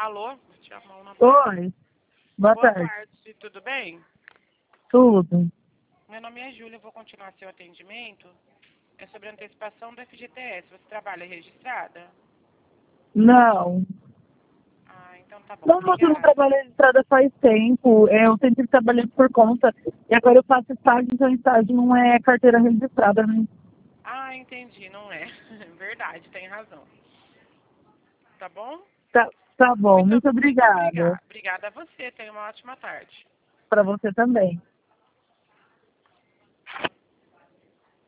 Alô? Vou tirar a mão na boca. Oi, boa Boa tarde. tarde, tudo bem? Tudo? Meu nome é Júlia, eu vou continuar seu atendimento. É sobre a antecipação do FGTS. Você trabalha registrada? Não. Ah, então tá bom, Não, mas eu não obrigada. trabalho registrada faz tempo. Eu sempre trabalhei por conta. E agora eu faço estágio, então estágio não é carteira registrada, né? Ah, entendi, não é. Verdade, tem razão. Tá bom? Tá bom, Muito, muito muito obrigada. obrigada. Obrigada a você, tenha uma ótima tarde. Para você também.